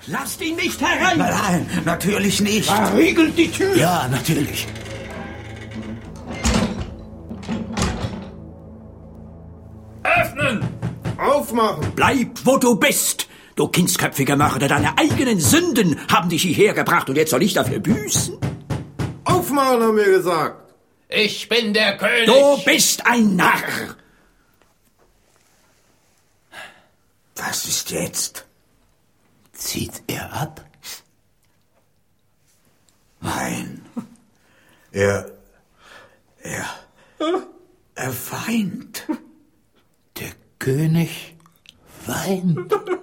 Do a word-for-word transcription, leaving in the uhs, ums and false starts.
Lasst ihn nicht herein! Nein, natürlich nicht. Verriegelt die Tür! Ja, natürlich. Öffnen! Aufmachen! Bleib, wo du bist! Du kindsköpfiger Mörder, deine eigenen Sünden haben dich hierher gebracht und jetzt soll ich dafür büßen? Aufmachen, haben wir gesagt. Ich bin der König! Du bist ein Narr! Was ist jetzt? Zieht er ab? Nein. Er... Er... Er weint. Der König weint.